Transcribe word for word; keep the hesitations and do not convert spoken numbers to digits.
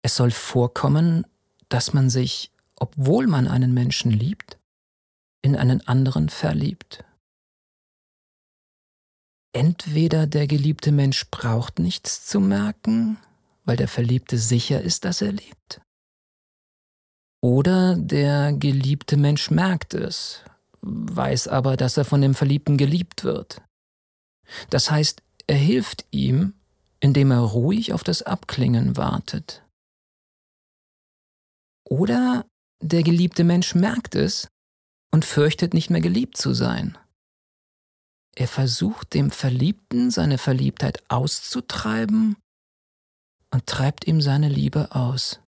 Es soll vorkommen, dass man sich, obwohl man einen Menschen liebt, in einen anderen verliebt. Entweder der geliebte Mensch braucht nichts zu merken, weil der Verliebte sicher ist, dass er liebt. Oder der geliebte Mensch merkt es, weiß aber, dass er von dem Verliebten geliebt wird. Das heißt, er hilft ihm, indem er ruhig auf das Abklingen wartet. Oder der geliebte Mensch merkt es und fürchtet nicht mehr geliebt zu sein. Er versucht dem Verliebten seine Verliebtheit auszutreiben und treibt ihm seine Liebe aus.